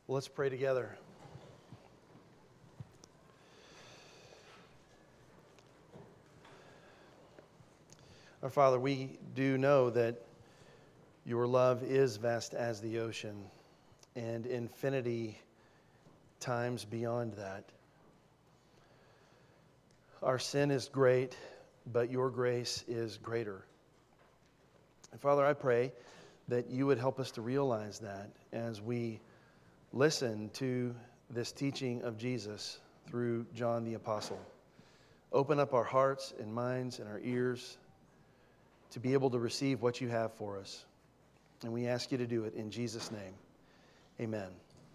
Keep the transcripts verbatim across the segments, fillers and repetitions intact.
Well, let's pray together. Our Father, we do know that your love is vast as the ocean and infinity times beyond that. Our sin is great, but your grace is greater. And Father, I pray that you would help us to realize that as we listen to this teaching of Jesus through John the Apostle. Open up our hearts and minds and our ears to be able to receive what you have for us. And we ask you to do it in Jesus' name. Amen.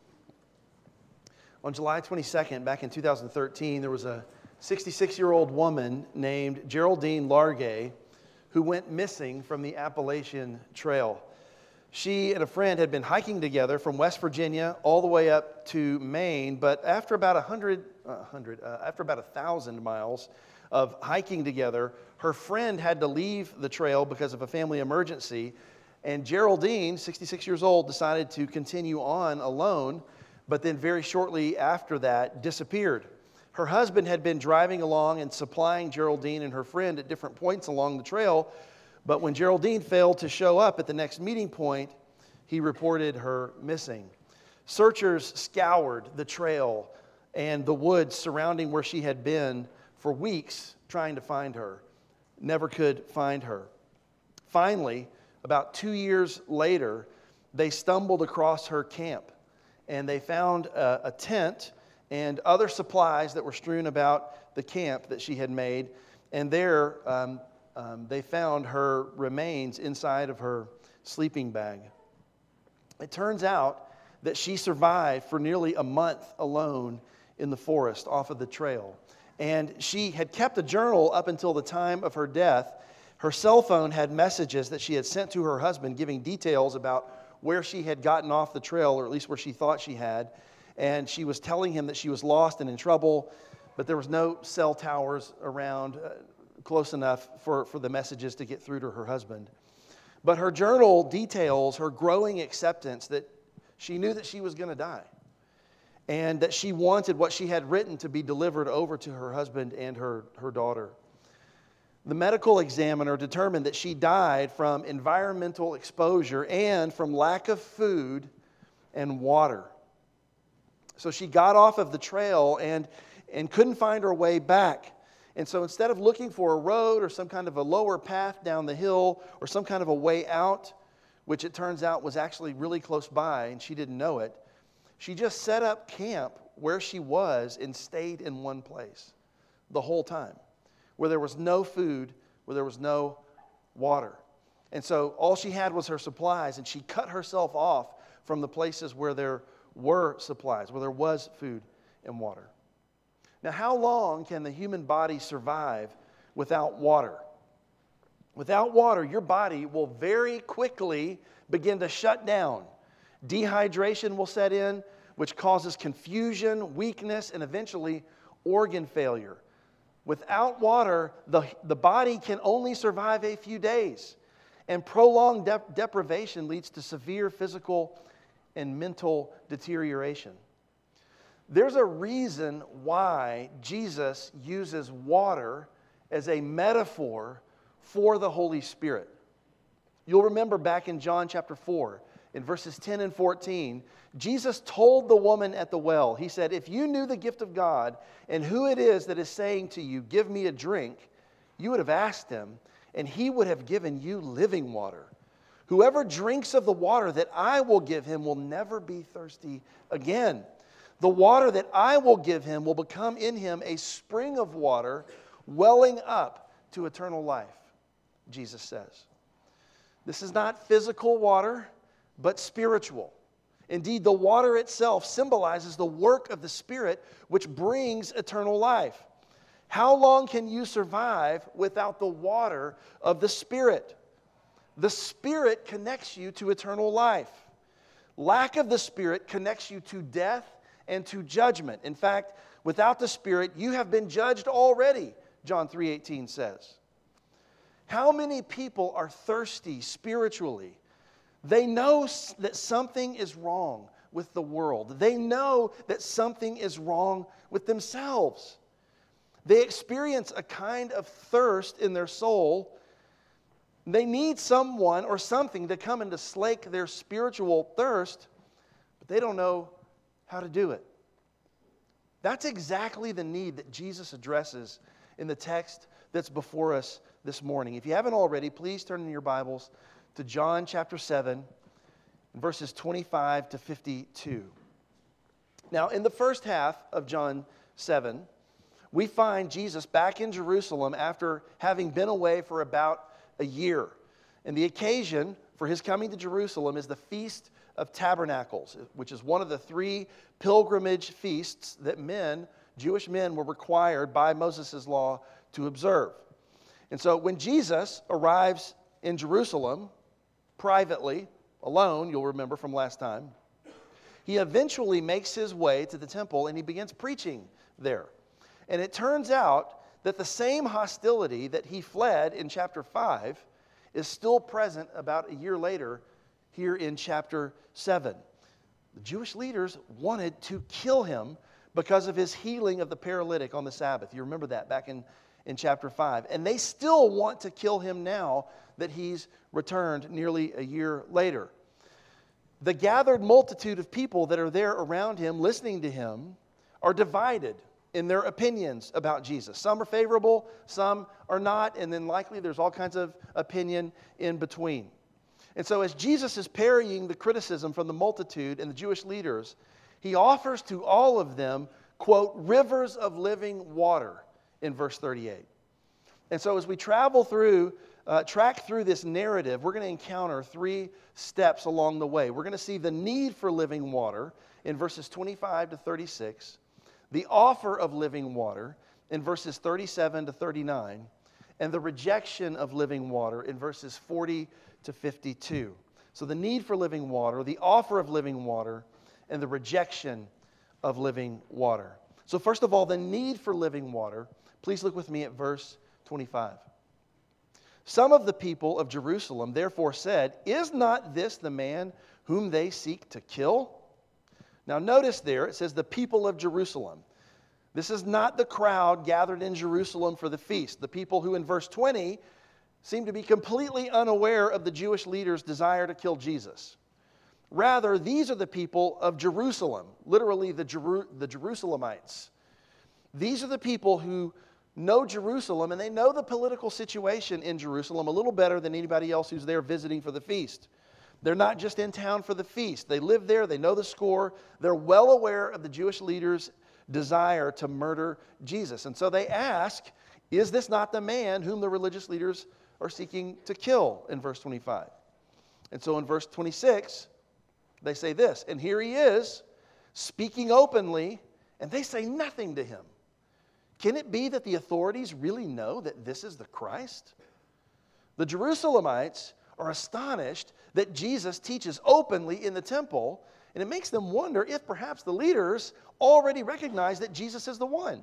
On July twenty-second, back in two thousand thirteen, there was a sixty-six-year-old woman named Geraldine Largay who went missing from the Appalachian Trail. She and a friend had been hiking together from West Virginia all the way up to Maine, but after about a hundred, uh, hundred, uh, after about a thousand miles of hiking together, her friend had to leave the trail because of a family emergency, and Geraldine, sixty-six years old, decided to continue on alone, but then very shortly after that disappeared. Her husband had been driving along and supplying Geraldine and her friend at different points along the trail, but when Geraldine failed to show up at the next meeting point, he reported her missing. Searchers scoured the trail and the woods surrounding where she had been for weeks trying to find her. Never could find her. Finally, about two years later, they stumbled across her camp, and they found a, a tent and other supplies that were strewn about the camp that she had made, and there um, um, they found her remains inside of her sleeping bag. It turns out that she survived for nearly a month alone in the forest off of the trail. And she had kept a journal up until the time of her death. Her cell phone had messages that she had sent to her husband giving details about where she had gotten off the trail, or at least where she thought she had. And she was telling him that she was lost and in trouble, but there was no cell towers around uh, close enough for, for the messages to get through to her husband. But her journal details her growing acceptance that she knew that she was going to die, and that she wanted what she had written to be delivered over to her husband and her, her daughter. The medical examiner determined that she died from environmental exposure and from lack of food and water. So she got off of the trail and, and couldn't find her way back. And so instead of looking for a road or some kind of a lower path down the hill or some kind of a way out, which it turns out was actually really close by and she didn't know it, she just set up camp where she was and stayed in one place the whole time, where there was no food, where there was no water. And so all she had was her supplies, and she cut herself off from the places where there were supplies, where there was food and water. Now, how long can the human body survive without water? Without water, your body will very quickly begin to shut down. Dehydration will set in, which causes confusion, weakness, and eventually organ failure. Without water, the, the body can only survive a few days. And prolonged dep- deprivation leads to severe physical and mental deterioration. There's a reason why Jesus uses water as a metaphor for the Holy Spirit. You'll remember back in John chapter four, in verses ten and fourteen, Jesus told the woman at the well, he said, if you knew the gift of God and who it is that is saying to you, give me a drink, you would have asked him, and he would have given you living water. Whoever drinks of the water that I will give him will never be thirsty again. The water that I will give him will become in him a spring of water welling up to eternal life, Jesus says. This is not physical water, but spiritual. Indeed, the water itself symbolizes the work of the Spirit, which brings eternal life. How long can you survive without the water of the Spirit? The Spirit connects you to eternal life. Lack of the Spirit connects you to death and to judgment. In fact, without the Spirit, you have been judged already, John three eighteen says. How many people are thirsty spiritually? They know that something is wrong, with the world. They know that something is wrong with themselves. They experience a kind of thirst in their soul. They need someone or something to come and to slake their spiritual thirst, but they don't know how to do it. That's exactly the need that Jesus addresses in the text that's before us this morning. If you haven't already, please turn in your Bibles to John chapter seven, verses twenty-five to fifty-two. Now, in the first half of John seven, we find Jesus back in Jerusalem after having been away for about a year. And the occasion for his coming to Jerusalem is the Feast of Tabernacles, which is one of the three pilgrimage feasts that men, Jewish men, were required by Moses' law to observe. And so when Jesus arrives in Jerusalem, privately, alone, you'll remember from last time, he eventually makes his way to the temple and he begins preaching there. And it turns out that the same hostility that he fled in chapter five is still present about a year later here in chapter seven. The Jewish leaders wanted to kill him because of his healing of the paralytic on the Sabbath. You remember that back in, in chapter five. And they still want to kill him now that he's returned nearly a year later. The gathered multitude of people that are there around him listening to him are divided in their opinions about Jesus. Some are favorable, some are not, and then likely there's all kinds of opinion in between. And so as Jesus is parrying the criticism from the multitude and the Jewish leaders, he offers to all of them, quote, rivers of living water in verse thirty-eight. And so as we travel through, uh, track through this narrative, we're going to encounter three steps along the way. We're going to see the need for living water in verses twenty-five to thirty-six, the offer of living water in verses thirty-seven to thirty-nine, and the rejection of living water in verses forty to fifty-two. So the need for living water, the offer of living water, and the rejection of living water. So first of all, the need for living water. Please look with me at verse twenty-five. Some of the people of Jerusalem therefore said, "Is not this the man whom they seek to kill?" Now notice there, it says the people of Jerusalem. This is not the crowd gathered in Jerusalem for the feast. The people who in verse twenty seem to be completely unaware of the Jewish leaders' desire to kill Jesus. Rather, these are the people of Jerusalem, literally the, Jeru- the Jerusalemites. These are the people who know Jerusalem, and they know the political situation in Jerusalem a little better than anybody else who's there visiting for the feast. They're not just in town for the feast. They live there. They know the score. They're well aware of the Jewish leaders' desire to murder Jesus. And so they ask, is this not the man whom the religious leaders are seeking to kill in verse twenty-five? And so in verse twenty-six, they say this, and here he is speaking openly, and they say nothing to him. Can it be that the authorities really know that this is the Christ? The Jerusalemites are astonished that Jesus teaches openly in the temple, and it makes them wonder if perhaps the leaders already recognize that Jesus is the one.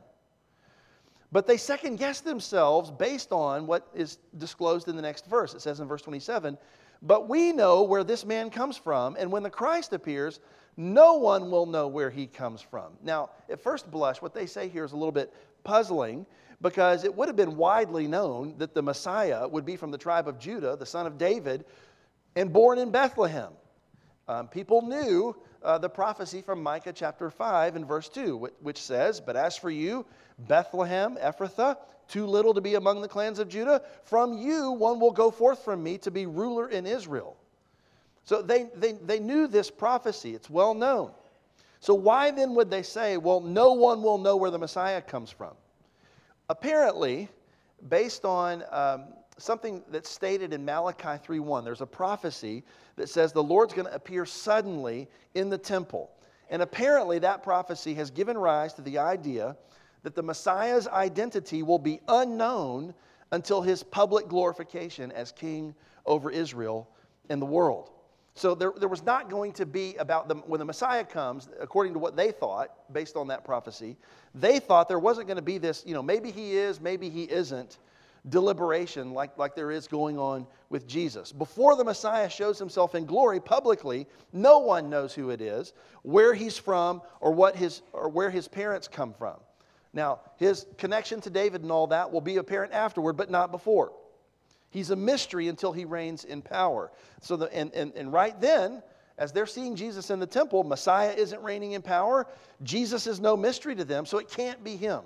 But they second guess themselves based on what is disclosed in the next verse. It says in verse twenty-seven, "But we know where this man comes from, and when the Christ appears, no one will know where he comes from." Now, at first blush, what they say here is a little bit puzzling, because it would have been widely known that the Messiah would be from the tribe of Judah, the son of David, and born in Bethlehem. Um, people knew uh, the prophecy from Micah chapter five and verse two, which says, "But as for you, Bethlehem, Ephrathah, too little to be among the clans of Judah, from you one will go forth from me to be ruler in Israel." So they, they, they knew this prophecy. It's well known. So why then would they say, well, no one will know where the Messiah comes from? Apparently, based on um, something that's stated in Malachi three one, there's a prophecy that says the Lord's going to appear suddenly in the temple. And apparently that prophecy has given rise to the idea that the Messiah's identity will be unknown until his public glorification as king over Israel and the world. So there, there was not going to be about the, when the Messiah comes, according to what they thought, based on that prophecy, they thought there wasn't going to be this, you know, maybe he is, maybe he isn't deliberation like, like there is going on with Jesus. Before the Messiah shows himself in glory publicly, no one knows who it is, where he's from, or what his or where his parents come from. Now, his connection to David and all that will be apparent afterward, but not before. He's a mystery until he reigns in power. So, the, and, and, and right then, as they're seeing Jesus in the temple, Messiah isn't reigning in power. Jesus is no mystery to them, so it can't be him.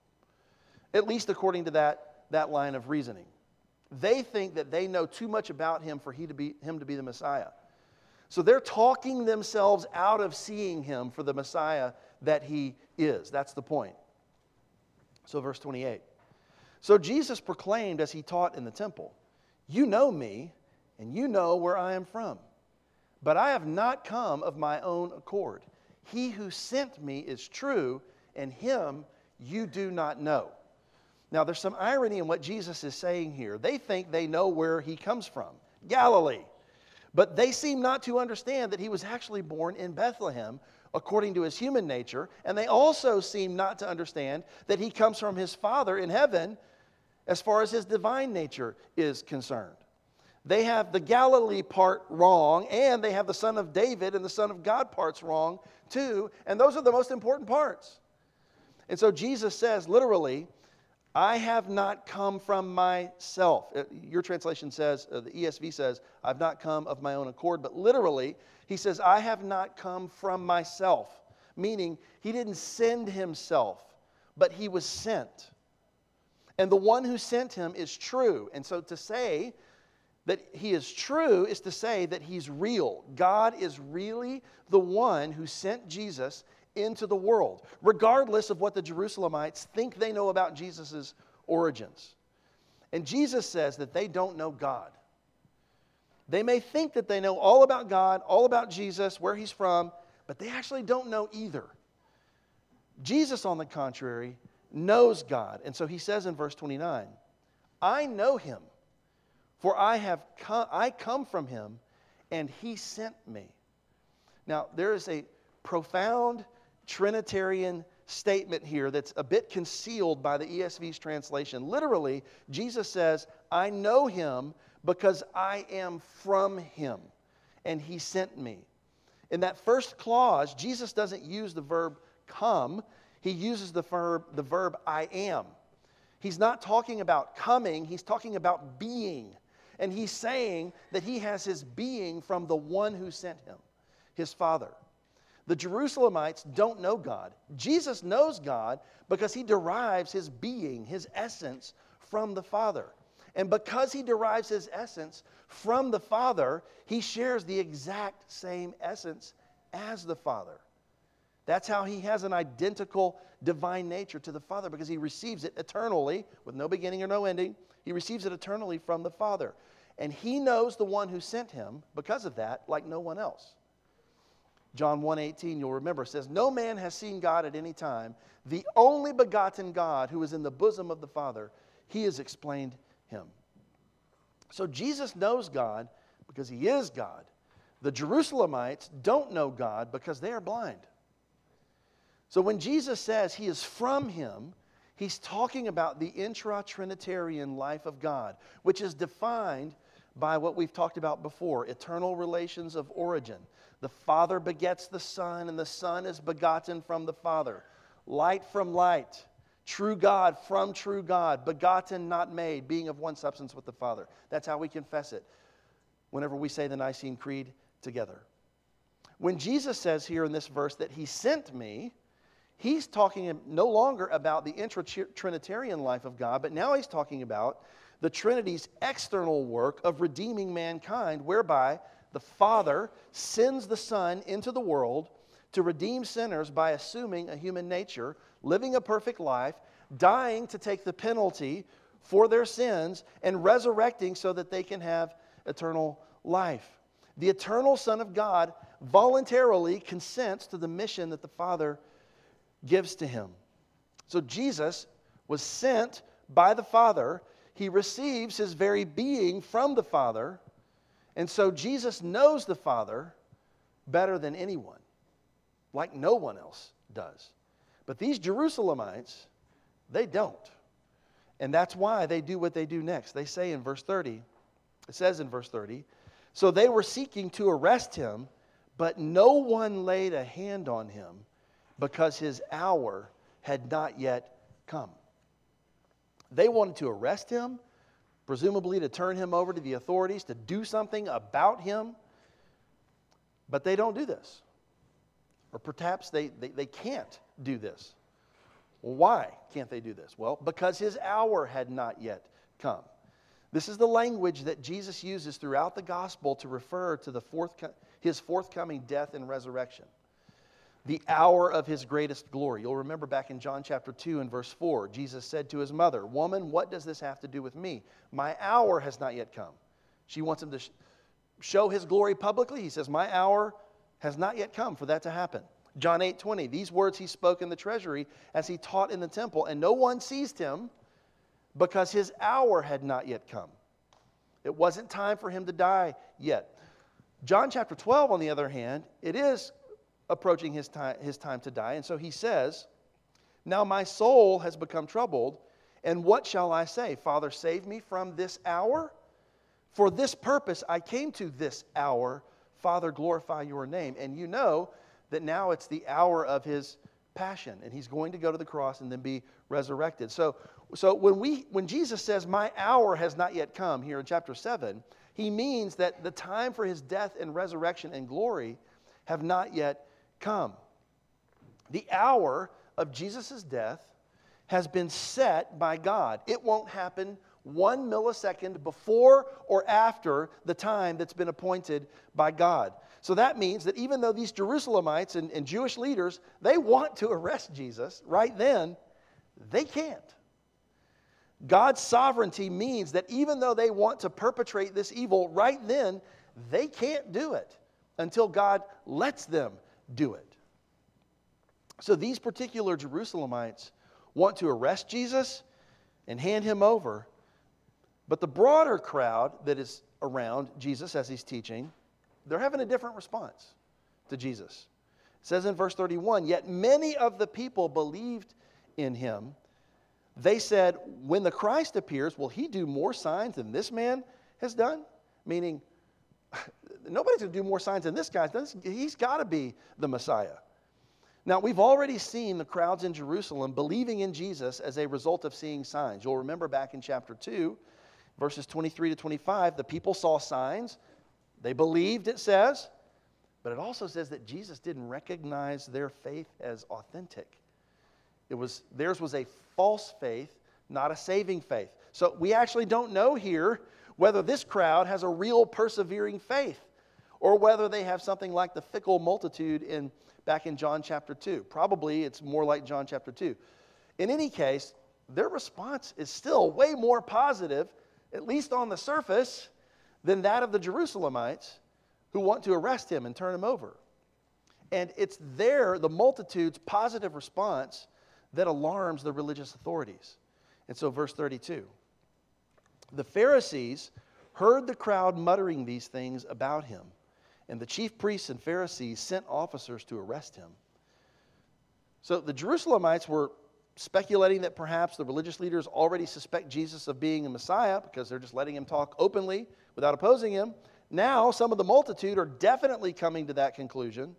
At least according to that, that line of reasoning. They think that they know too much about him for he to be, him to be the Messiah. So they're talking themselves out of seeing him for the Messiah that he is. That's the point. So verse twenty-eight. So Jesus proclaimed as he taught in the temple, "You know me, and you know where I am from. But I have not come of my own accord. He who sent me is true, and him you do not know." Now, there's some irony in what Jesus is saying here. They think they know where he comes from, Galilee. But they seem not to understand that he was actually born in Bethlehem according to his human nature. And they also seem not to understand that he comes from his Father in heaven as far as his divine nature is concerned. They have the Galilee part wrong, and they have the Son of David and the Son of God parts wrong too. And those are the most important parts. And so Jesus says, literally, I have not come from myself. Your translation says, uh, the E S V says, I've not come of my own accord. But literally, he says, I have not come from myself. Meaning, he didn't send himself, but he was sent. And the one who sent him is true. And so to say that he is true is to say that he's real. God is really the one who sent Jesus into the world, regardless of what the Jerusalemites think they know about Jesus' origins. And Jesus says that they don't know God. They may think that they know all about God, all about Jesus, where he's from, but they actually don't know either. Jesus, on the contrary, knows God. And so he says in verse twenty-nine, I know him, for I have come, I come from him, and he sent me. Now, there is a profound Trinitarian statement here that's a bit concealed by the E S V's translation. Literally, Jesus says, I know him because I am from him, and he sent me. In that first clause, Jesus doesn't use the verb come. He uses the verb, the verb I am. He's not talking about coming. He's talking about being. And he's saying that he has his being from the one who sent him, his Father. The Jerusalemites don't know God. Jesus knows God because he derives his being, his essence, from the Father. And because he derives his essence from the Father, he shares the exact same essence as the Father. That's how he has an identical divine nature to the Father, because he receives it eternally, with no beginning or no ending. He receives it eternally from the Father. And he knows the one who sent him because of that, like no one else. John one eighteen, you'll remember, says, no man has seen God at any time. The only begotten God who is in the bosom of the Father, he has explained him. So Jesus knows God because he is God. The Jerusalemites don't know God because they are blind. So when Jesus says he is from him, he's talking about the intra-Trinitarian life of God, which is defined by what we've talked about before, eternal relations of origin. The Father begets the Son, and the Son is begotten from the Father. Light from light, true God from true God, begotten, not made, being of one substance with the Father. That's how we confess it whenever we say the Nicene Creed together. When Jesus says here in this verse that he sent me, he's talking no longer about the intra-Trinitarian life of God, but now he's talking about the Trinity's external work of redeeming mankind, whereby the Father sends the Son into the world to redeem sinners by assuming a human nature, living a perfect life, dying to take the penalty for their sins, and resurrecting so that they can have eternal life. The eternal Son of God voluntarily consents to the mission that the Father gives to him. So Jesus was sent by the Father. He receives his very being from the Father. And so Jesus knows the Father better than anyone, like no one else does. But these Jerusalemites, they don't. And that's why they do what they do next. They say in verse thirty, it says in verse thirty, so they were seeking to arrest him, but no one laid a hand on him because his hour had not yet come. They wanted to arrest him, presumably to turn him over to the authorities, to do something about him, but they don't do this. Or perhaps they, they, they can't do this. Well, why can't they do this? Well, because his hour had not yet come. This is the language that Jesus uses throughout the gospel to refer to the forthco- his forthcoming death and resurrection. The hour of his greatest glory. You'll remember back in John chapter two and verse four, Jesus said to his mother, "Woman, what does this have to do with me? My hour has not yet come." She wants him to sh- show his glory publicly. He says, "My hour has not yet come for that to happen." John eight twenty, these words he spoke in the treasury as he taught in the temple, and no one seized him because his hour had not yet come. It wasn't time for him to die yet. John chapter twelve, on the other hand, it is approaching his time, his time to die, and so he says, "Now my soul has become troubled, and what shall I say? Father, save me from this hour? For this purpose I came to this hour. Father, glorify your name." And you know that now it's the hour of his passion, and he's going to go to the cross and then be resurrected. So, so when we when Jesus says, "My hour has not yet come," here in chapter seven, he means that the time for his death and resurrection and glory have not yet come. The hour of Jesus' death has been set by God. It won't happen one millisecond before or after the time that's been appointed by God. So that means that even though these Jerusalemites and, and Jewish leaders, they want to arrest Jesus right then, they can't. God's sovereignty means that even though they want to perpetrate this evil right then, they can't do it until God lets them do it. So these particular Jerusalemites want to arrest Jesus and hand him over, but the broader crowd that is around Jesus as he's teaching, they're having a different response to Jesus. It says in verse thirty-one, "Yet many of the people believed in him. They said, 'When the Christ appears, will he do more signs than this man has done?'" Meaning, nobody's going to do more signs than this guy's done. He's got to be the Messiah. Now, we've already seen the crowds in Jerusalem believing in Jesus as a result of seeing signs. You'll remember back in chapter two, verses twenty-three to twenty-five, the people saw signs. They believed, it says, but it also says that Jesus didn't recognize their faith as authentic. It was, theirs was a false faith, not a saving faith. So we actually don't know here whether this crowd has a real persevering faith or whether they have something like the fickle multitude in back in John chapter two. Probably it's more like John chapter two. In any case, their response is still way more positive, at least on the surface, than that of the Jerusalemites who want to arrest him and turn him over. And it's there, the multitude's positive response, that alarms the religious authorities. And so verse thirty-two, "The Pharisees heard the crowd muttering these things about him, and the chief priests and Pharisees sent officers to arrest him." So the Jerusalemites were speculating that perhaps the religious leaders already suspect Jesus of being a Messiah because they're just letting him talk openly without opposing him. Now some of the multitude are definitely coming to that conclusion.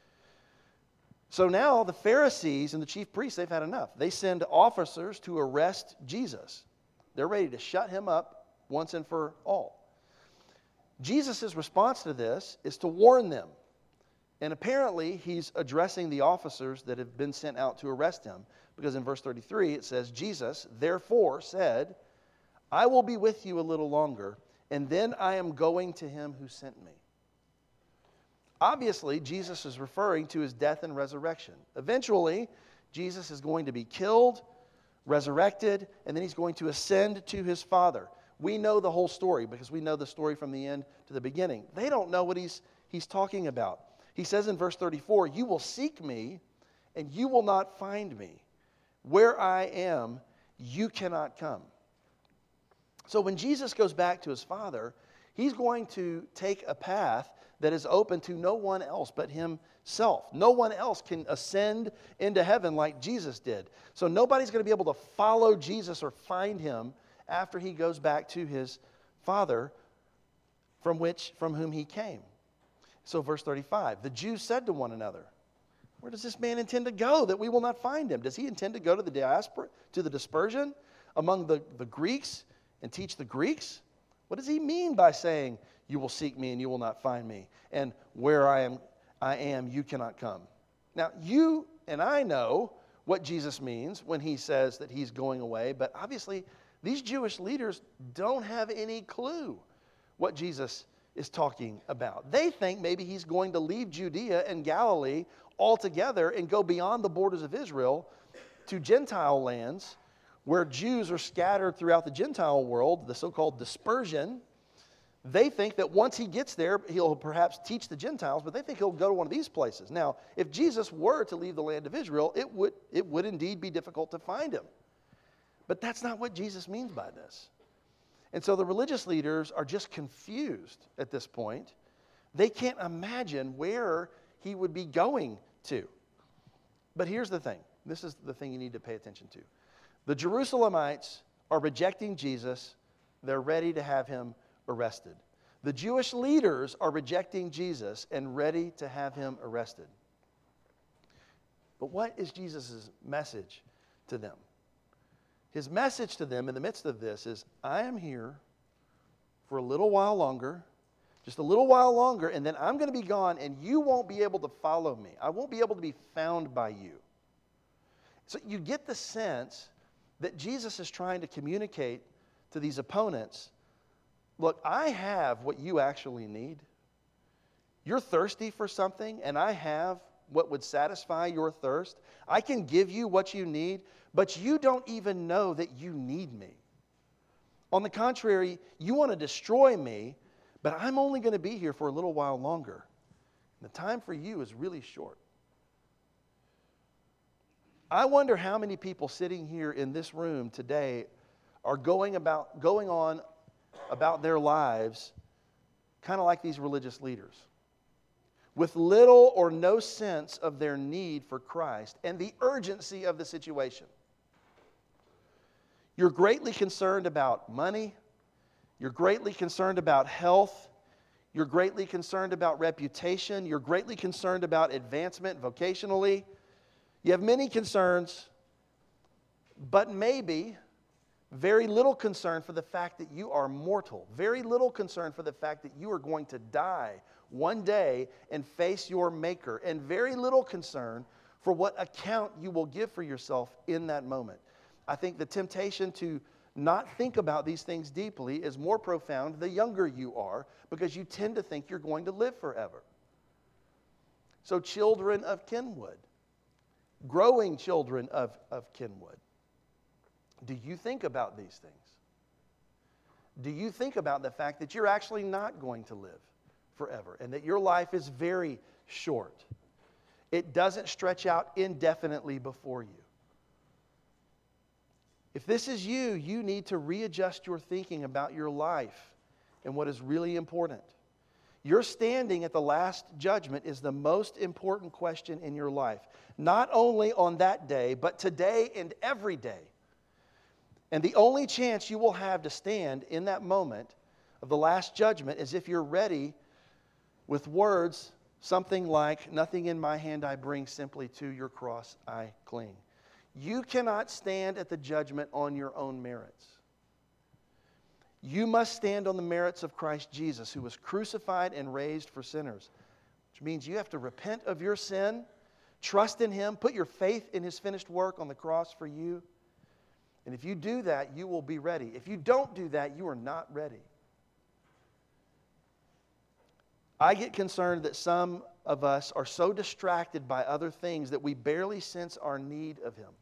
So now the Pharisees and the chief priests, they've had enough. They send officers to arrest Jesus. They're ready to shut him up once and for all. Jesus' response to this is to warn them. And apparently he's addressing the officers that have been sent out to arrest him. Because in verse thirty-three it says, "Jesus therefore said, 'I will be with you a little longer, and then I am going to him who sent me.'" Obviously, Jesus is referring to his death and resurrection. Eventually, Jesus is going to be killed, resurrected, and then he's going to ascend to his Father. We know the whole story because we know the story from the end to the beginning. They don't know what he's, he's talking about. He says in verse thirty-four, "You will seek me, and you will not find me. Where I am, you cannot come." So when Jesus goes back to his Father, he's going to take a path that is open to no one else but himself. No one else can ascend into heaven like Jesus did. So nobody's going to be able to follow Jesus or find him after he goes back to his Father from which from whom he came. So verse thirty-five, the Jews said to one another, where does this man intend to go that we will not find him? Does he intend to go to the diaspora, to the dispersion among the, the Greeks and teach the Greeks? What does he mean by saying, you will seek me and you will not find me, and where I am, I am, you cannot come? Now, you and I know what Jesus means when he says that he's going away, but obviously these Jewish leaders don't have any clue what Jesus is talking about. They think maybe he's going to leave Judea and Galilee altogether and go beyond the borders of Israel to Gentile lands where Jews are scattered throughout the Gentile world, the so-called dispersion. They think that once he gets there, he'll perhaps teach the Gentiles, but they think he'll go to one of these places. Now, if Jesus were to leave the land of Israel, it would, it would indeed be difficult to find him. But that's not what Jesus means by this. And so the religious leaders are just confused at this point. They can't imagine where he would be going to. But here's the thing. This is the thing you need to pay attention to. The Jerusalemites are rejecting Jesus. They're ready to have him arrested. The Jewish leaders are rejecting Jesus and ready to have him arrested. But what is Jesus' message to them? His message to them in the midst of this is, I am here for a little while longer, just a little while longer, and then I'm going to be gone, and you won't be able to follow me. I won't be able to be found by you. So you get the sense that Jesus is trying to communicate to these opponents, look, I have what you actually need. You're thirsty for something, and I have what would satisfy your thirst. I can give you what you need, but you don't even know that you need me. On the contrary, you want to destroy me, but I'm only going to be here for a little while longer. The time for you is really short. I wonder how many people sitting here in this room today are going about going on about their lives kind of like these religious leaders, with little or no sense of their need for Christ and the urgency of the situation. You're greatly concerned about money. You're greatly concerned about health. You're greatly concerned about reputation. You're greatly concerned about advancement vocationally. You have many concerns, but maybe very little concern for the fact that you are mortal. Very little concern for the fact that you are going to die one day and face your Maker. And very little concern for what account you will give for yourself in that moment. I think the temptation to not think about these things deeply is more profound the younger you are, because you tend to think you're going to live forever. So children of Kenwood, growing children of, of Kenwood, do you think about these things? Do you think about the fact that you're actually not going to live forever and that your life is very short? It doesn't stretch out indefinitely before you. If this is you, you need to readjust your thinking about your life and what is really important. Your standing at the last judgment is the most important question in your life, not only on that day, but today and every day. And the only chance you will have to stand in that moment of the last judgment is if you're ready with words, something like, nothing in my hand I bring, simply to your cross I cling. You cannot stand at the judgment on your own merits. You must stand on the merits of Christ Jesus, who was crucified and raised for sinners, which means you have to repent of your sin, trust in Him, put your faith in His finished work on the cross for you. And if you do that, you will be ready. If you don't do that, you are not ready. I get concerned that some of us are so distracted by other things that we barely sense our need of Him.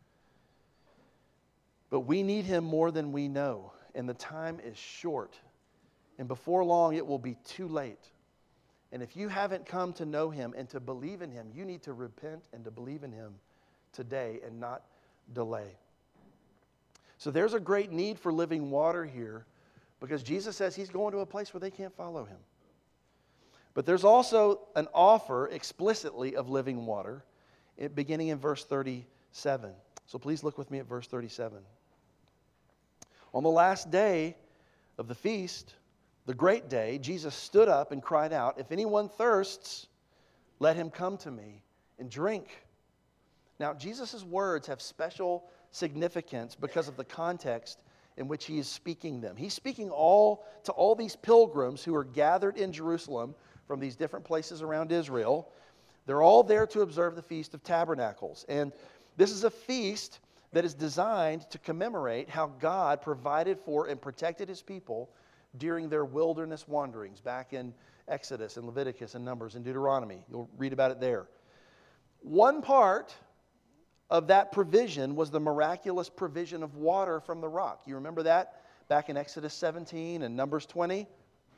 But we need Him more than we know, and the time is short. And before long, it will be too late. And if you haven't come to know Him and to believe in Him, you need to repent and to believe in Him today and not delay. So there's a great need for living water here, because Jesus says He's going to a place where they can't follow Him. But there's also an offer explicitly of living water, it, beginning in verse thirty-seven. So please look with me at verse thirty-seven. On the last day of the feast, the great day, Jesus stood up and cried out, "If anyone thirsts, let him come to me and drink." Now, Jesus' words have special significance because of the context in which he is speaking them. He's speaking all to all these pilgrims who are gathered in Jerusalem from these different places around Israel. They're all there to observe the Feast of Tabernacles. And this is a feast that is designed to commemorate how God provided for and protected his people during their wilderness wanderings back in Exodus and Leviticus and Numbers and Deuteronomy. You'll read about it there. One part of that provision was the miraculous provision of water from the rock. You remember that back in Exodus seventeen and Numbers twenty?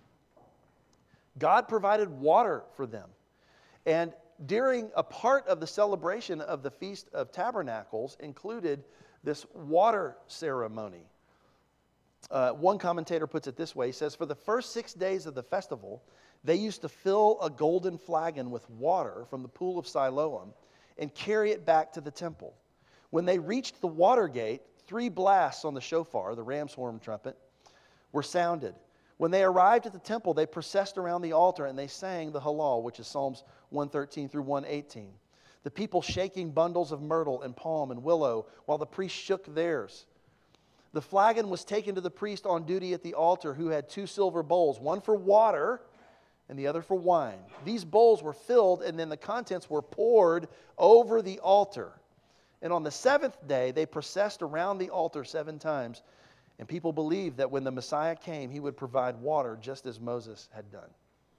God provided water for them. And during a part of the celebration of the Feast of Tabernacles included this water ceremony. Uh, one commentator puts it this way. He says, for the first six days of the festival, they used to fill a golden flagon with water from the pool of Siloam and carry it back to the temple. When they reached the water gate, three blasts on the shofar, the ram's horn trumpet, were sounded. When they arrived at the temple, they processed around the altar and they sang the Hallel, which is Psalms one thirteen through one eighteen. The people shaking bundles of myrtle and palm and willow while the priest shook theirs. The flagon was taken to the priest on duty at the altar, who had two silver bowls, one for water and the other for wine. These bowls were filled and then the contents were poured over the altar. And on the seventh day, they processed around the altar seven times. And people believed that when the Messiah came, he would provide water just as Moses had done.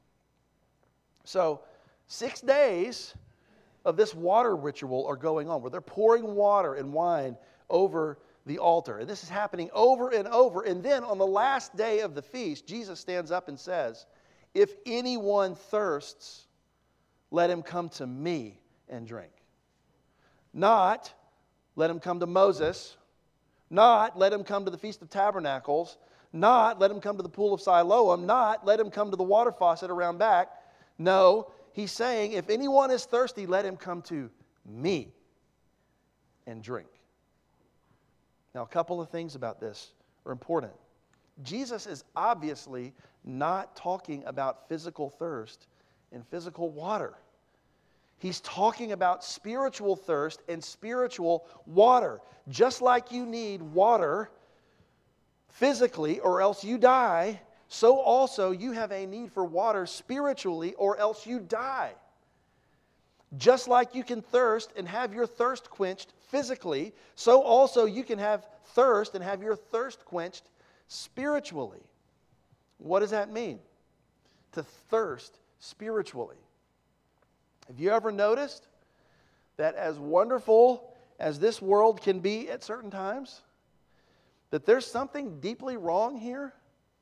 So, six days of this water ritual are going on, where they're pouring water and wine over the altar. And this is happening over and over. And then on the last day of the feast, Jesus stands up and says, if anyone thirsts, let him come to me and drink. Not, let him come to Moses. Not, let him come to the Feast of Tabernacles. Not, let him come to the pool of Siloam. Not, let him come to the water faucet around back. No, he's saying, if anyone is thirsty, let him come to me and drink. Now, a couple of things about this are important. Jesus is obviously not talking about physical thirst and physical water. He's talking about spiritual thirst and spiritual water. Just like you need water physically or else you die, so also you have a need for water spiritually or else you die. Just like you can thirst and have your thirst quenched physically, so also you can have thirst and have your thirst quenched spiritually. What does that mean? To thirst spiritually. Have you ever noticed that as wonderful as this world can be at certain times, that there's something deeply wrong here?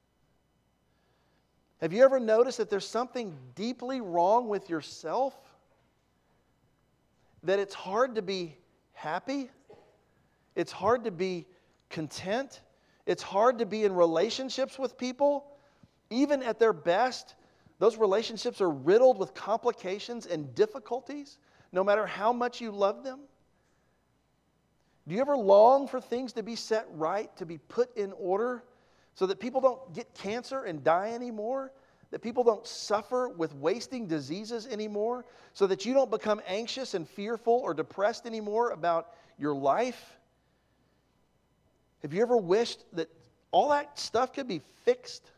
Have you ever noticed that there's something deeply wrong with yourself? That it's hard to be happy? It's hard to be content? It's hard to be in relationships with people? Even at their best, those relationships are riddled with complications and difficulties, no matter how much you love them. Do you ever long for things to be set right, to be put in order, so that people don't get cancer and die anymore? That people don't suffer with wasting diseases anymore? So that you don't become anxious and fearful or depressed anymore about your life? Have you ever wished that all that stuff could be fixed?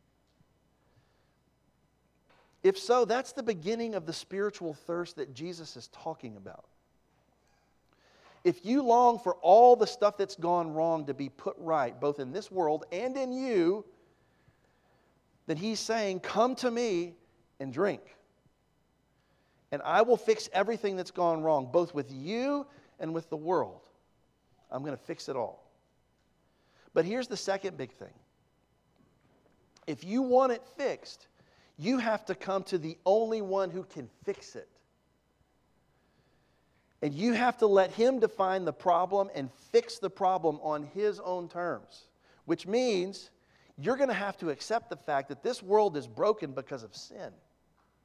If so, that's the beginning of the spiritual thirst that Jesus is talking about. If you long for all the stuff that's gone wrong to be put right, both in this world and in you, then he's saying, come to me and drink. And I will fix everything that's gone wrong, both with you and with the world. I'm going to fix it all. But here's the second big thing. If you want it fixed, you have to come to the only one who can fix it. And you have to let him define the problem and fix the problem on his own terms. Which means you're going to have to accept the fact that this world is broken because of sin.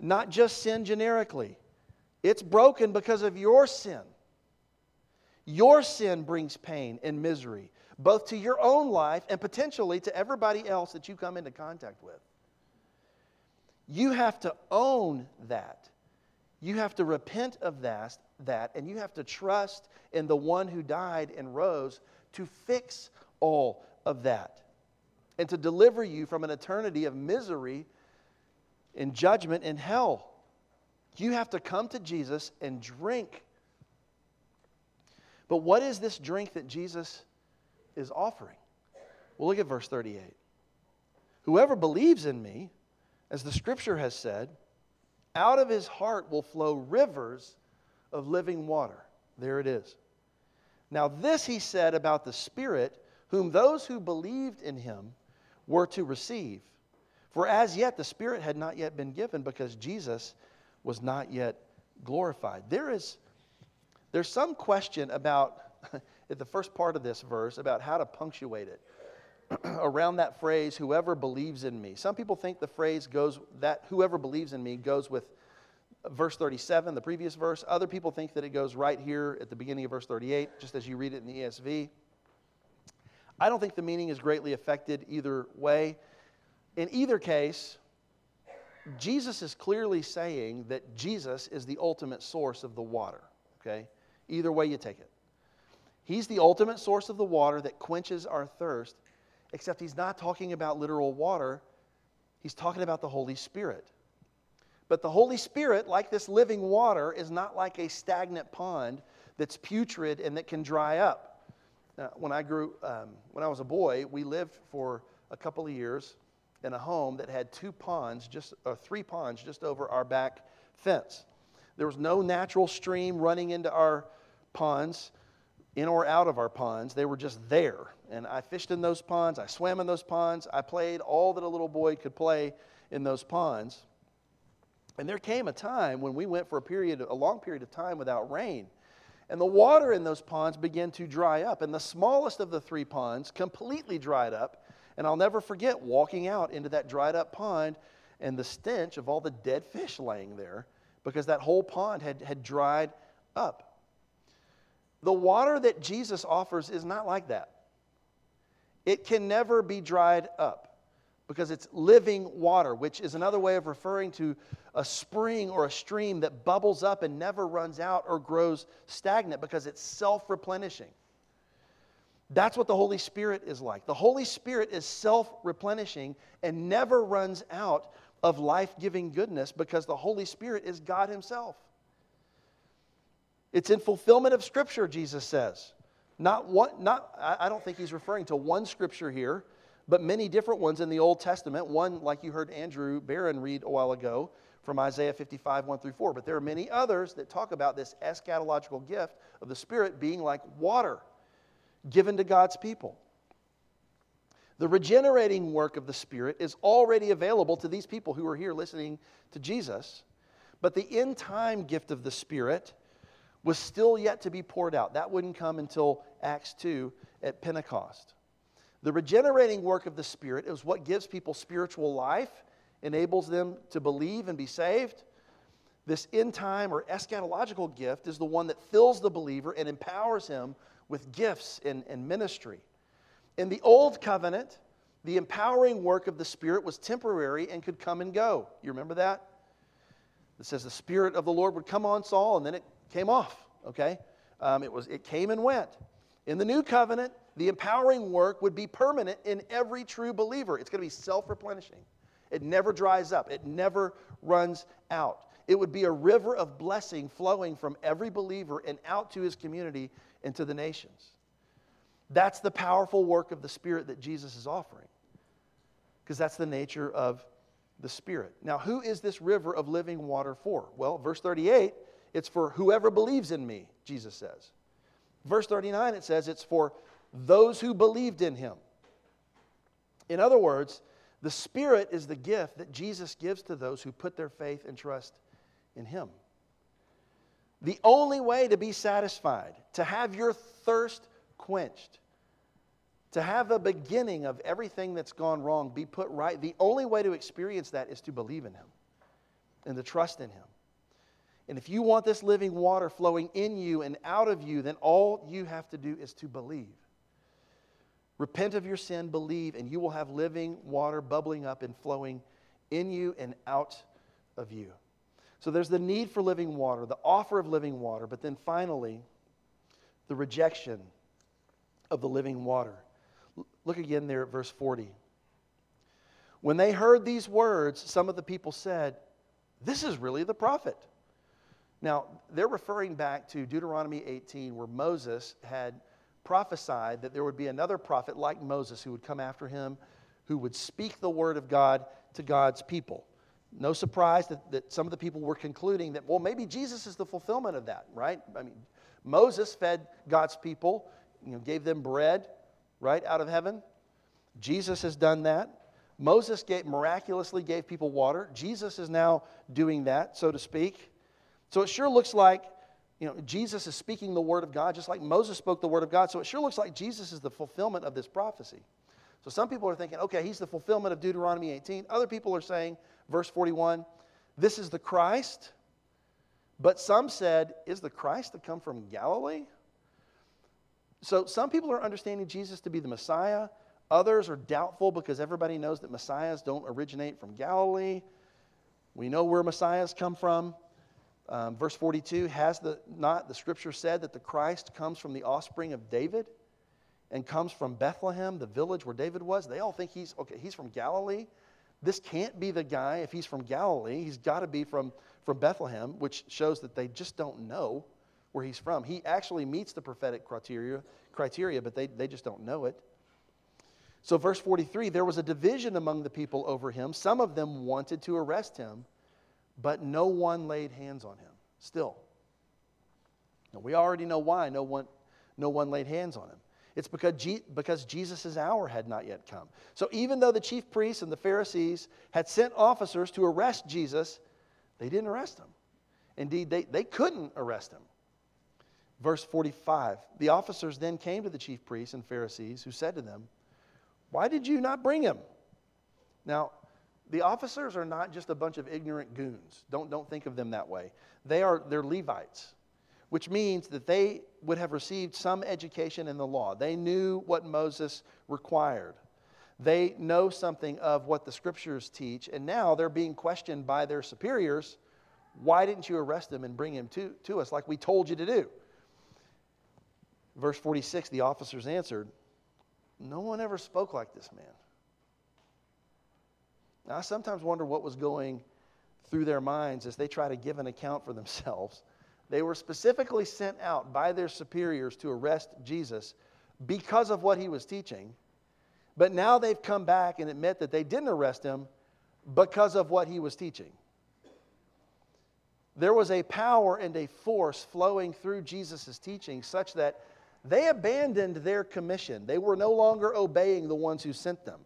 not just sin generically. It's broken because of your sin. Your sin brings pain and misery, both to your own life and potentially to everybody else that you come into contact with. You have to own that. You have to repent of that, that, and you have to trust in the one who died and rose to fix all of that and to deliver you from an eternity of misery and judgment in hell. You have to come to Jesus and drink. But what is this drink that Jesus is offering? Well, look at verse thirty-eight. Whoever believes in me, as the Scripture has said, out of his heart will flow rivers of living water. There it is. Now this he said about the Spirit, whom those who believed in him were to receive. For as yet the Spirit had not yet been given, because Jesus was not yet glorified. There is there's some question about, at the first part of this verse, about how to punctuate it. Around that phrase, whoever believes in me. Some people think the phrase goes, that whoever believes in me goes with verse thirty-seven, the previous verse. Other people think that it goes right here at the beginning of verse thirty-eight, just as you read it in the E S V. I don't think the meaning is greatly affected either way. In either case, Jesus is clearly saying that Jesus is the ultimate source of the water. Okay? Either way you take it. He's the ultimate source of the water that quenches our thirst, except he's not talking about literal water. He's talking about the Holy Spirit. But the Holy Spirit, like this living water, is not like a stagnant pond that's putrid and that can dry up. Now, when I grew, um, when I was a boy, we lived for a couple of years in a home that had two ponds, just or three ponds, just over our back fence. There was no natural stream running into our ponds, in or out of our ponds. They were just there. And I fished in those ponds. I swam in those ponds. I played all that a little boy could play in those ponds. And there came a time when we went for a period, a long period of time without rain. And the water in those ponds began to dry up. And the smallest of the three ponds completely dried up. And I'll never forget walking out into that dried up pond and the stench of all the dead fish laying there, because that whole pond had, had dried up. The water that Jesus offers is not like that. It can never be dried up because it's living water, which is another way of referring to a spring or a stream that bubbles up and never runs out or grows stagnant because it's self-replenishing. That's what the Holy Spirit is like. The Holy Spirit is self-replenishing and never runs out of life-giving goodness because the Holy Spirit is God Himself. It's in fulfillment of Scripture, Jesus says. Not one, not, I don't think He's referring to one Scripture here, but many different ones in the Old Testament. One, like you heard Andrew Barron read a while ago, from Isaiah fifty-five, one through four. But there are many others that talk about this eschatological gift of the Spirit being like water given to God's people. The regenerating work of the Spirit is already available to these people who are here listening to Jesus. But the end-time gift of the Spirit was still yet to be poured out. That wouldn't come until Acts two at Pentecost. The regenerating work of the Spirit is what gives people spiritual life, enables them to believe and be saved. This end-time or eschatological gift is the one that fills the believer and empowers him with gifts and, and ministry. In the Old Covenant, the empowering work of the Spirit was temporary and could come and go. You remember that? It says the Spirit of the Lord would come on Saul and then it came off, okay? Um, it was it came and went. In the New Covenant, the empowering work would be permanent in every true believer. It's going to be self-replenishing. It never dries up. It never runs out. It would be a river of blessing flowing from every believer and out to his community and to the nations. That's the powerful work of the Spirit that Jesus is offering, because that's the nature of the Spirit. Now, who is this river of living water for? Well, verse thirty-eight, it's for whoever believes in me, Jesus says. Verse thirty-nine, it says it's for those who believed in Him. In other words, the Spirit is the gift that Jesus gives to those who put their faith and trust in Him. The only way to be satisfied, to have your thirst quenched, to have a beginning of everything that's gone wrong be put right, the only way to experience that is to believe in Him. and to trust in Him. And if you want this living water flowing in you and out of you, then all you have to do is to believe. Repent of your sin, believe, and you will have living water bubbling up and flowing in you and out of you. So there's the need for living water, the offer of living water, but then finally, the rejection of the living water. Look again there at verse forty. When they heard these words, some of the people said, "This is really the prophet." Now, they're referring back to Deuteronomy eighteen, where Moses had prophesied that there would be another prophet like Moses who would come after him, who would speak the word of God to God's people. No surprise that, that some of the people were concluding that, well, maybe Jesus is the fulfillment of that, right? I mean, Moses fed God's people, you know, gave them bread, right, out of heaven. Jesus has done that. Moses gave, miraculously gave people water. Jesus is now doing that, so to speak. So it sure looks like, you know, Jesus is speaking the word of God, just like Moses spoke the word of God. So it sure looks like Jesus is the fulfillment of this prophecy. So some people are thinking, okay, he's the fulfillment of Deuteronomy eighteen. Other people are saying, verse forty-one, this is the Christ. But some said, is the Christ to come from Galilee? So some people are understanding Jesus to be the Messiah. Others are doubtful because everybody knows that Messiahs don't originate from Galilee. We know where Messiahs come from. Um, verse forty-two, has the not the scripture said that the Christ comes from the offspring of David and comes from Bethlehem, the village where David was? They all think he's, okay, he's from Galilee. This can't be the guy if he's from Galilee. He's got to be from, from Bethlehem, which shows that they just don't know where he's from. He actually meets the prophetic criteria, criteria but they, they just don't know it. So verse forty-three, there was a division among the people over him. Some of them wanted to arrest him, but no one laid hands on him. Still. Now, we already know why no one, no one laid hands on him. It's because, G- because Jesus' hour had not yet come. So even though the chief priests and the Pharisees had sent officers to arrest Jesus, they didn't arrest him. Indeed, they, they couldn't arrest him. Verse forty-five, the officers then came to the chief priests and Pharisees, who said to them, "Why did you not bring him?" Now, the officers are not just a bunch of ignorant goons. Don't, don't think of them that way. They are, they're Levites, which means that they would have received some education in the law. They knew what Moses required. They know something of what the scriptures teach, and now they're being questioned by their superiors. Why didn't you arrest him and bring him to, to us like we told you to do? Verse forty-six, the officers answered, "No one ever spoke like this man." Now, I sometimes wonder what was going through their minds as they try to give an account for themselves. They were specifically sent out by their superiors to arrest Jesus because of what he was teaching. But now they've come back and admit that they didn't arrest him because of what he was teaching. There was a power and a force flowing through Jesus' teaching such that they abandoned their commission. They were no longer obeying the ones who sent them.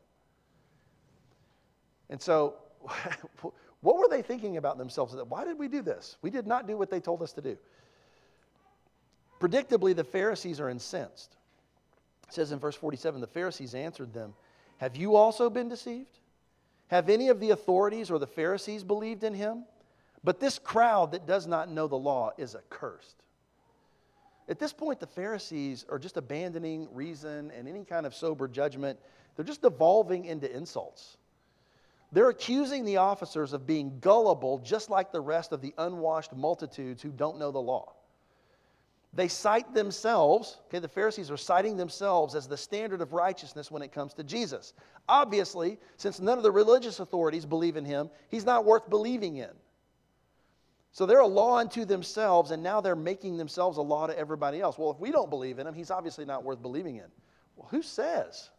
And so, what were they thinking about themselves? Why did we do this? We did not do what they told us to do. Predictably, the Pharisees are incensed. It says in verse forty-seven, the Pharisees answered them, "Have you also been deceived? Have any of the authorities or the Pharisees believed in him? But this crowd that does not know the law is accursed." At this point, the Pharisees are just abandoning reason and any kind of sober judgment. They're just devolving into insults. They're accusing the officers of being gullible, just like the rest of the unwashed multitudes who don't know the law. They cite themselves, okay, the Pharisees are citing themselves as the standard of righteousness when it comes to Jesus. Obviously, since none of the religious authorities believe in him, he's not worth believing in. So they're a law unto themselves, and now they're making themselves a law to everybody else. Well, if we don't believe in him, he's obviously not worth believing in. Well, who says?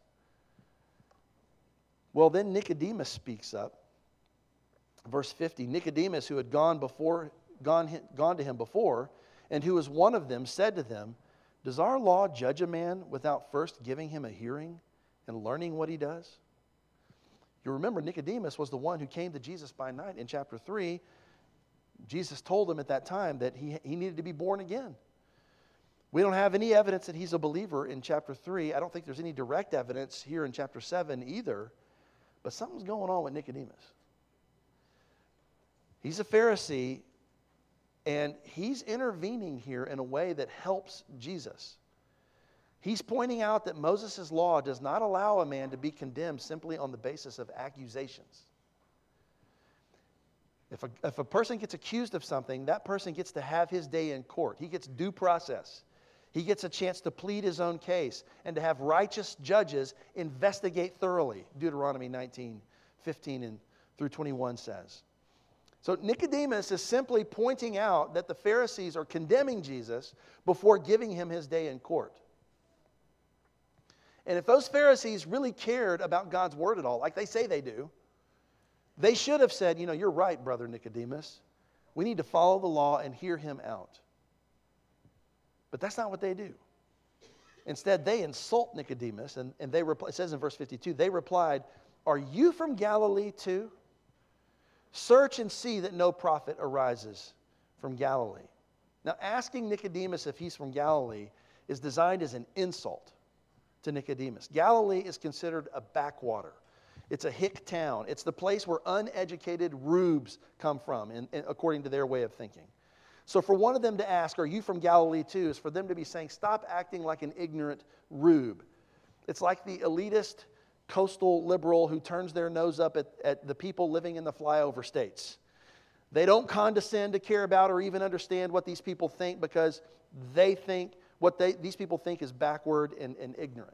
Well, then Nicodemus speaks up. Verse fifty, Nicodemus, who had gone before, gone, gone to him before, and who was one of them, said to them, "Does our law judge a man without first giving him a hearing and learning what he does?" You remember Nicodemus was the one who came to Jesus by night in chapter three. Jesus told him at that time that he, he needed to be born again. We don't have any evidence that he's a believer in chapter three. I don't think there's any direct evidence here in chapter seven either. But something's going on with Nicodemus. He's a Pharisee, and he's intervening here in a way that helps Jesus. He's pointing out that Moses' law does not allow a man to be condemned simply on the basis of accusations. If a, if a person gets accused of something, that person gets to have his day in court. He gets due process. He gets a chance to plead his own case and to have righteous judges investigate thoroughly, Deuteronomy nineteen, fifteen and through twenty-one says. So Nicodemus is simply pointing out that the Pharisees are condemning Jesus before giving him his day in court. And if those Pharisees really cared about God's word at all, like they say they do, they should have said, you know, you're right, brother Nicodemus. We need to follow the law and hear him out. But that's not what they do. Instead, they insult Nicodemus, and, and they reply, it says in verse fifty-two, they replied, are you from Galilee too? Search and see that no prophet arises from Galilee. Now, asking Nicodemus if he's from Galilee is designed as an insult to Nicodemus. Galilee is considered a backwater. It's a hick town. It's the place where uneducated rubes come from, in, in, according to their way of thinking. So for one of them to ask, are you from Galilee too, is for them to be saying, stop acting like an ignorant rube. It's like the elitist coastal liberal who turns their nose up at, at the people living in the flyover states. They don't condescend to care about or even understand what these people think because they think what they, these people think is backward and, and ignorant.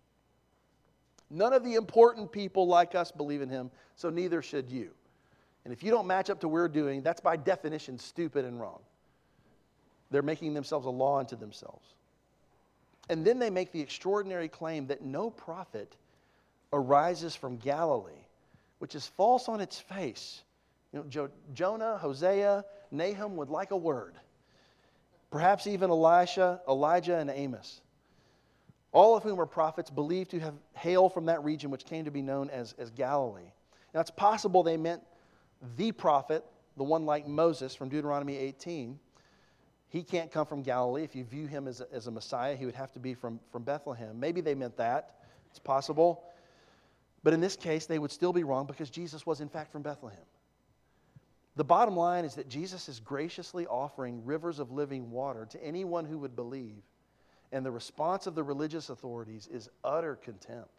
None of the important people like us believe in him, so neither should you. And if you don't match up to what we're doing, that's by definition stupid and wrong. They're making themselves a law unto themselves. And then they make the extraordinary claim that no prophet arises from Galilee, which is false on its face. You know, jo- Jonah, Hosea, Nahum would like a word. Perhaps even Elisha, Elijah, and Amos. All of whom are prophets believed to have hailed from that region which came to be known as, as Galilee. Now it's possible they meant the prophet, the one like Moses from Deuteronomy eighteen. He can't come from Galilee. If you view him as a, as a Messiah, he would have to be from, from Bethlehem. Maybe they meant that. It's possible. But in this case, they would still be wrong because Jesus was in fact from Bethlehem. The bottom line is that Jesus is graciously offering rivers of living water to anyone who would believe. And the response of the religious authorities is utter contempt.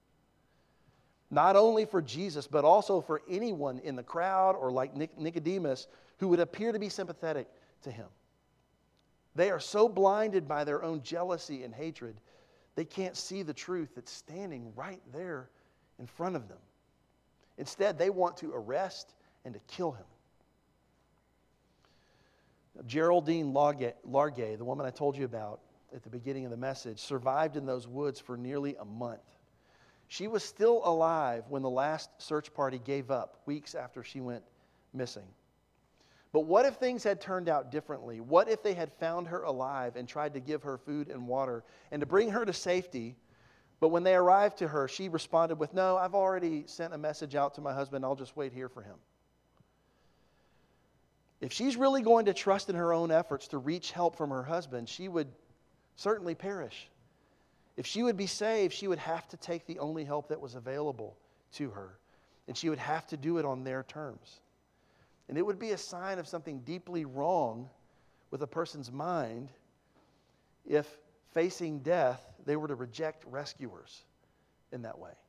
Not only for Jesus, but also for anyone in the crowd or like Nicodemus who would appear to be sympathetic to him. They are so blinded by their own jealousy and hatred, they can't see the truth that's standing right there in front of them. Instead, they want to arrest and to kill him. Geraldine Largay, the woman I told you about at the beginning of the message, survived in those woods for nearly a month. She was still alive when the last search party gave up weeks after she went missing. But what if things had turned out differently? What if they had found her alive and tried to give her food and water and to bring her to safety? But when they arrived to her, she responded with, no, I've already sent a message out to my husband. I'll just wait here for him. If she's really going to trust in her own efforts to reach help from her husband, she would certainly perish. If she would be saved, she would have to take the only help that was available to her. And she would have to do it on their terms. And it would be a sign of something deeply wrong with a person's mind if, facing death, they were to reject rescuers in that way.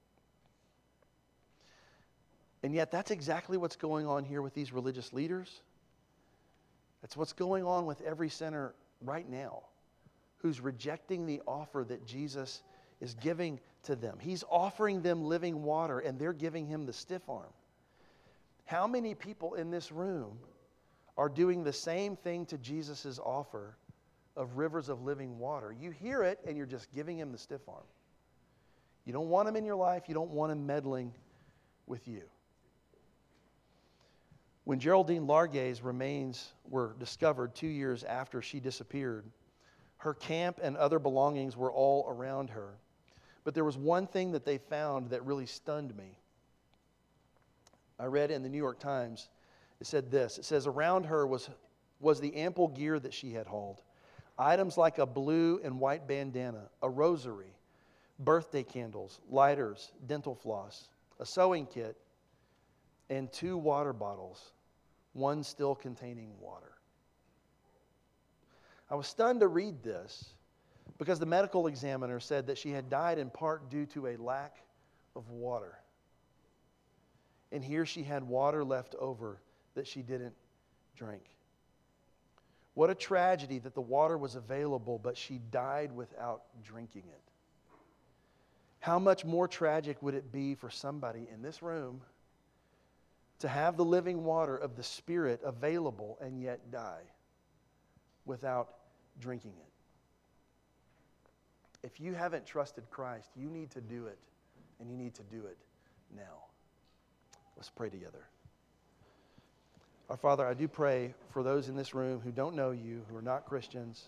And yet that's exactly what's going on here with these religious leaders. That's what's going on with every sinner right now who's rejecting the offer that Jesus is giving to them. He's offering them living water, and they're giving him the stiff arm. How many people in this room are doing the same thing to Jesus' offer of rivers of living water? You hear it, and you're just giving him the stiff arm. You don't want him in your life. You don't want him meddling with you. When Geraldine Largay's remains were discovered two years after she disappeared, her camp and other belongings were all around her. But there was one thing that they found that really stunned me. I read in the New York Times, it said this. It says, around her was, was the ample gear that she had hauled. Items like a blue and white bandana, a rosary, birthday candles, lighters, dental floss, a sewing kit, and two water bottles one still containing water. I was stunned to read this because the medical examiner said that she had died in part due to a lack of water. And here she had water left over that she didn't drink. What a tragedy that the water was available, but she died without drinking it. How much more tragic would it be for somebody in this room to have the living water of the Spirit available and yet die without drinking it? If you haven't trusted Christ, you need to do it, and you need to do it now. Let's pray together. Our Father, I do pray for those in this room who don't know you, who are not Christians,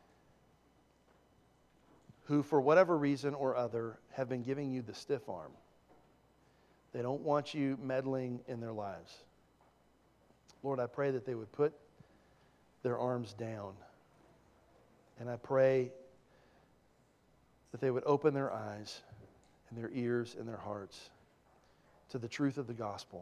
who for whatever reason or other have been giving you the stiff arm. They don't want you meddling in their lives. Lord, I pray that they would put their arms down. And I pray that they would open their eyes and their ears and their hearts to the truth of the gospel.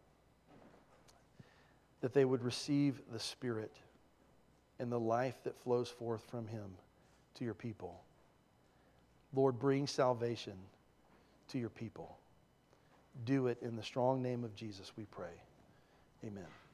That they would receive the Spirit and the life that flows forth from Him to your people. Lord, bring salvation to your people. Do it in the strong name of Jesus, we pray. Amen.